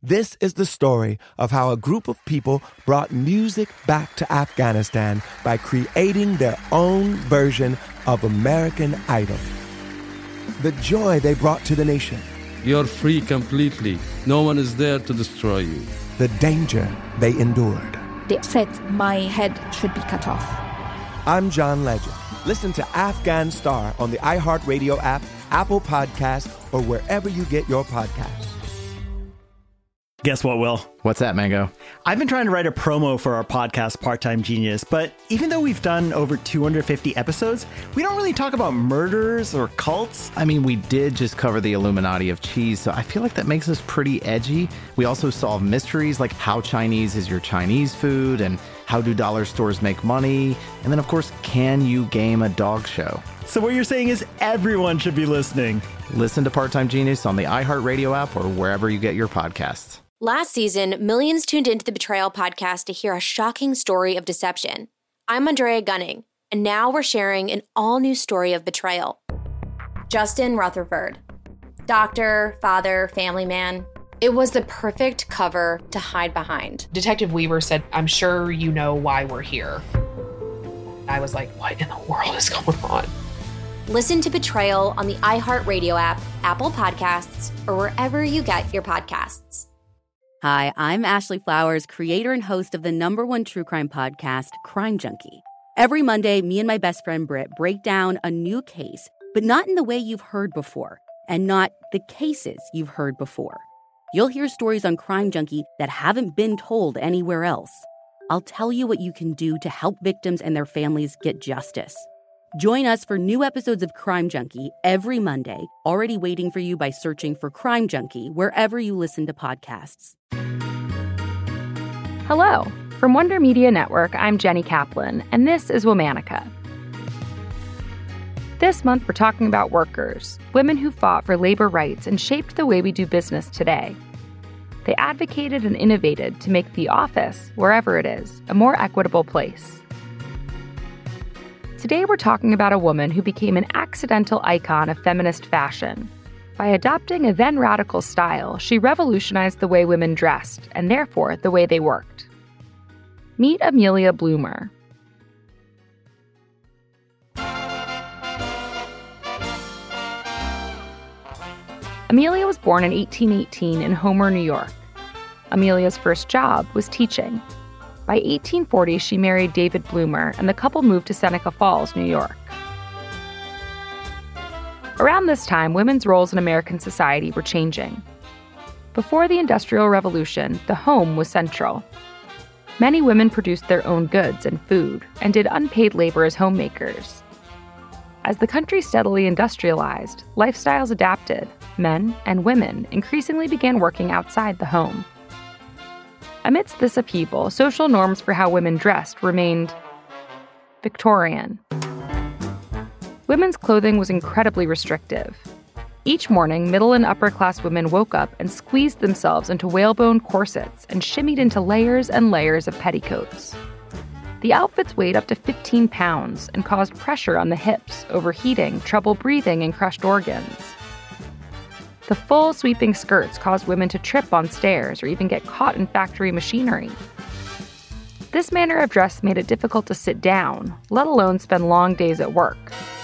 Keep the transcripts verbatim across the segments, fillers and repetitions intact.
This is the story of how a group of people brought music back to Afghanistan by creating their own version of American Idol. The joy they brought to the nation. You're free completely. No one is there to destroy you. The danger they endured. They said my head should be cut off. I'm John Legend. Listen to Afghan Star on the iHeartRadio app, Apple Podcasts, or wherever you get your podcasts. Guess what, Will? What's that, Mango? I've been trying to write a promo for our podcast, Part-Time Genius, but even though we've done over two hundred fifty episodes, we don't really talk about murders or cults. I mean, we did just cover the Illuminati of cheese, so I feel like that makes us pretty edgy. We also solve mysteries like how Chinese is your Chinese food and how do dollar stores make money? And then, of course, can you game a dog show? So what you're saying is everyone should be listening. Listen to Part-Time Genius on the iHeartRadio app or wherever you get your podcasts. Last season, millions tuned into the Betrayal podcast to hear a shocking story of deception. I'm Andrea Gunning, and now we're sharing an all-new story of betrayal. Justin Rutherford. Doctor, father, family man. It was the perfect cover to hide behind. Detective Weaver said, "I'm sure you know why we're here." I was like, what in the world is going on? Listen to Betrayal on the iHeartRadio app, Apple Podcasts, or wherever you get your podcasts. Hi, I'm Ashley Flowers, creator and host of the number one true crime podcast, Crime Junkie. Every Monday, me and my best friend Britt break down a new case, but not in the way you've heard before, and not the cases you've heard before. You'll hear stories on Crime Junkie that haven't been told anywhere else. I'll tell you what you can do to help victims and their families get justice. Join us for new episodes of Crime Junkie every Monday, already waiting for you by searching for Crime Junkie wherever you listen to podcasts. Hello. From Wonder Media Network, I'm Jenny Kaplan, and this is Womanica. This month, we're talking about workers, women who fought for labor rights and shaped the way we do business today. They advocated and innovated to make the office, wherever it is, a more equitable place. Today, we're talking about a woman who became an accidental icon of feminist fashion. By adopting a then radical style, she revolutionized the way women dressed, and therefore the way they worked. Meet Amelia Bloomer. Amelia was born in eighteen eighteen in Homer, New York. Amelia's first job was teaching. By eighteen forty, she married David Bloomer, and the couple moved to Seneca Falls, New York. Around this time, women's roles in American society were changing. Before the Industrial Revolution, the home was central. Many women produced their own goods and food, and did unpaid labor as homemakers. As the country steadily industrialized, lifestyles adapted. Men and women increasingly began working outside the home. Amidst this upheaval, social norms for how women dressed remained Victorian. Women's clothing was incredibly restrictive. Each morning, middle and upper-class women woke up and squeezed themselves into whalebone corsets and shimmied into layers and layers of petticoats. The outfits weighed up to fifteen pounds and caused pressure on the hips, overheating, trouble breathing, and crushed organs. The full sweeping skirts caused women to trip on stairs or even get caught in factory machinery. This manner of dress made it difficult to sit down, let alone spend long days at work.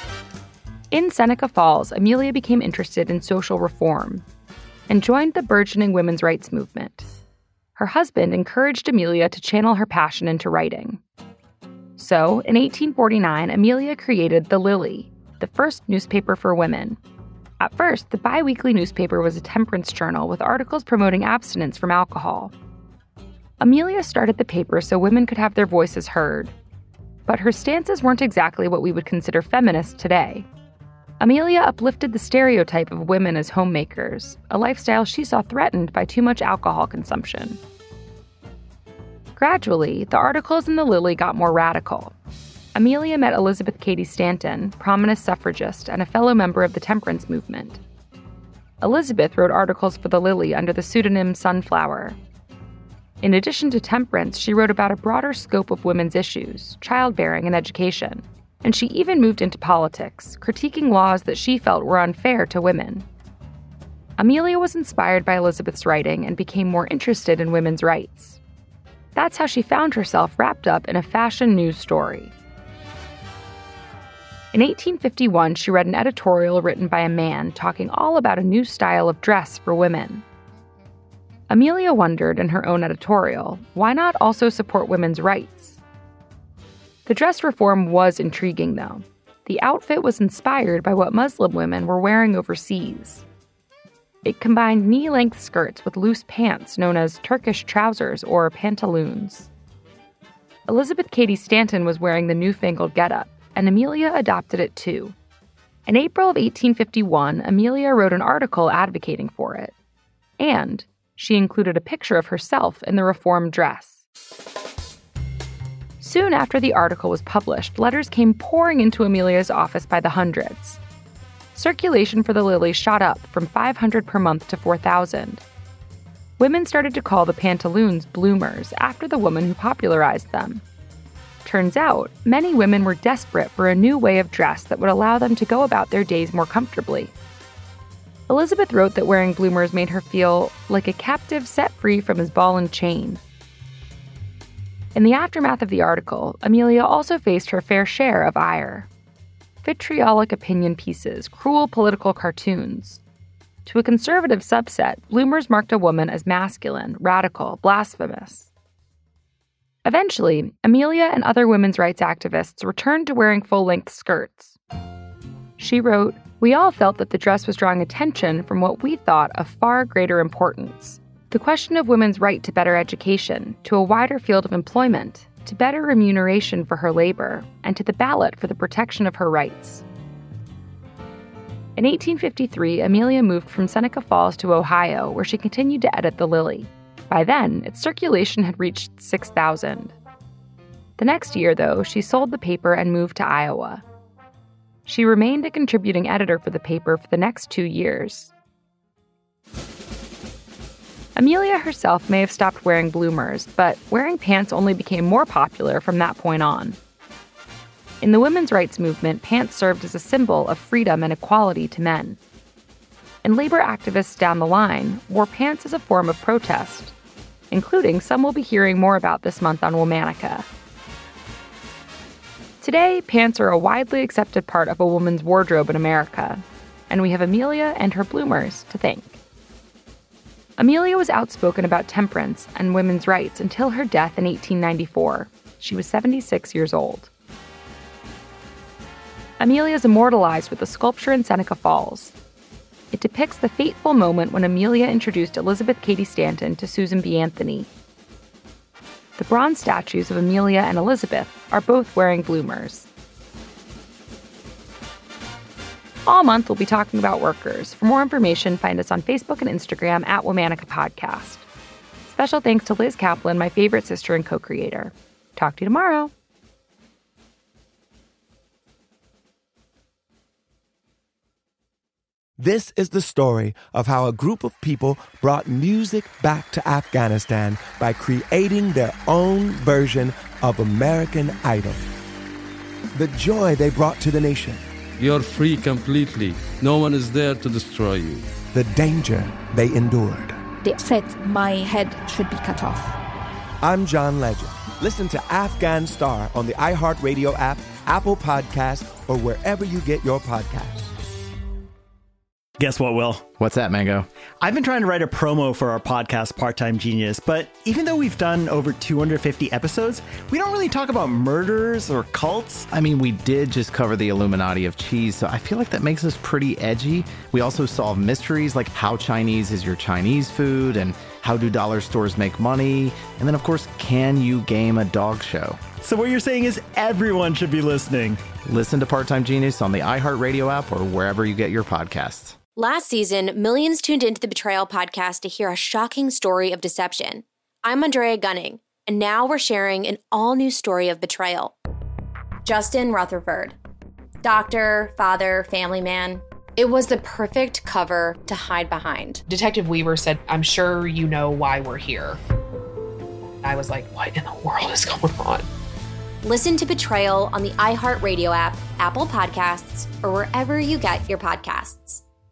In Seneca Falls, Amelia became interested in social reform and joined the burgeoning women's rights movement. Her husband encouraged Amelia to channel her passion into writing. So, in eighteen forty-nine, Amelia created The Lily, the first newspaper for women. At first, the bi-weekly newspaper was a temperance journal with articles promoting abstinence from alcohol. Amelia started the paper so women could have their voices heard. But her stances weren't exactly what we would consider feminist today. Amelia uplifted the stereotype of women as homemakers, a lifestyle she saw threatened by too much alcohol consumption. Gradually, the articles in The Lily got more radical. Amelia met Elizabeth Cady Stanton, prominent suffragist and a fellow member of the temperance movement. Elizabeth wrote articles for The Lily under the pseudonym Sunflower. In addition to temperance, she wrote about a broader scope of women's issues, childbearing and education. And she even moved into politics, critiquing laws that she felt were unfair to women. Amelia was inspired by Elizabeth's writing and became more interested in women's rights. That's how she found herself wrapped up in a fashion news story. In eighteen fifty-one, she read an editorial written by a man talking all about a new style of dress for women. Amelia wondered in her own editorial, why not also support women's rights? The dress reform was intriguing, though. The outfit was inspired by what Muslim women were wearing overseas. It combined knee-length skirts with loose pants known as Turkish trousers or pantaloons. Elizabeth Cady Stanton was wearing the newfangled getup, and Amelia adopted it too. In April of eighteen fifty-one, Amelia wrote an article advocating for it. And she included a picture of herself in the reformed dress. Soon after the article was published, letters came pouring into Amelia's office by the hundreds. Circulation for the lily shot up from five hundred per month to four thousand. Women started to call the pantaloons bloomers after the woman who popularized them. Turns out, many women were desperate for a new way of dress that would allow them to go about their days more comfortably. Elizabeth wrote that wearing bloomers made her feel like a captive set free from his ball and chain. In the aftermath of the article, Amelia also faced her fair share of ire. Vitriolic opinion pieces, cruel political cartoons. To a conservative subset, bloomers marked a woman as masculine, radical, blasphemous. Eventually, Amelia and other women's rights activists returned to wearing full-length skirts. She wrote, "We all felt that the dress was drawing attention from what we thought of far greater importance. The question of women's right to better education, to a wider field of employment, to better remuneration for her labor, and to the ballot for the protection of her rights." In eighteen fifty-three, Amelia moved from Seneca Falls to Ohio, where she continued to edit The Lily. By then, its circulation had reached six thousand. The next year, though, she sold the paper and moved to Iowa. She remained a contributing editor for the paper for the next two years. Amelia herself may have stopped wearing bloomers, but wearing pants only became more popular from that point on. In the women's rights movement, pants served as a symbol of freedom and equality to men. And labor activists down the line wore pants as a form of protest, including some we'll be hearing more about this month on Womanica. Today, pants are a widely accepted part of a woman's wardrobe in America, and we have Amelia and her bloomers to thank. Amelia was outspoken about temperance and women's rights until her death in eighteen ninety-four. She was seventy-six years old. Amelia is immortalized with a sculpture in Seneca Falls. It depicts the fateful moment when Amelia introduced Elizabeth Cady Stanton to Susan B. Anthony. The bronze statues of Amelia and Elizabeth are both wearing bloomers. All month, we'll be talking about workers. For more information, find us on Facebook and Instagram at Womanica Podcast. Special thanks to Liz Kaplan, my favorite sister and co-creator. Talk to you tomorrow. This is the story of how a group of people brought music back to Afghanistan by creating their own version of American Idol. The joy they brought to the nation. You're free completely. No one is there to destroy you. The danger they endured. They said my head should be cut off. I'm John Legend. Listen to Afghan Star on the iHeartRadio app, Apple Podcasts, or wherever you get your podcasts. Guess what, Will? What's that, Mango? I've been trying to write a promo for our podcast, Part-Time Genius, but even though we've done over two hundred fifty episodes, we don't really talk about murders or cults. I mean, we did just cover the Illuminati of cheese, so I feel like that makes us pretty edgy. We also solve mysteries like how Chinese is your Chinese food, and how do dollar stores make money, and then, of course, can you game a dog show? So what you're saying is everyone should be listening. Listen to Part-Time Genius on the iHeartRadio app or wherever you get your podcasts. Last season, millions tuned into the Betrayal podcast to hear a shocking story of deception. I'm Andrea Gunning, and now we're sharing an all-new story of betrayal. Justin Rutherford. Doctor, father, family man. It was the perfect cover to hide behind. Detective Weaver said, "I'm sure you know why we're here." I was like, what in the world is going on? Listen to Betrayal on the iHeartRadio app, Apple Podcasts, or wherever you get your podcasts.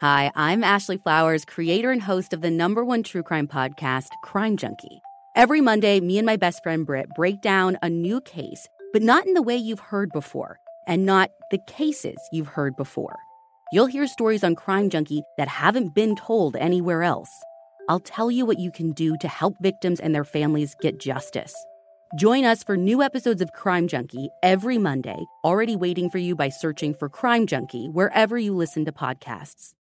Hi, I'm Ashley Flowers, creator and host of the number one true crime podcast, Crime Junkie. Every Monday, me and my best friend Britt break down a new case, but not in the way you've heard before, and not the cases you've heard before. You'll hear stories on Crime Junkie that haven't been told anywhere else. I'll tell you what you can do to help victims and their families get justice. Join us for new episodes of Crime Junkie every Monday, already waiting for you by searching for Crime Junkie wherever you listen to podcasts.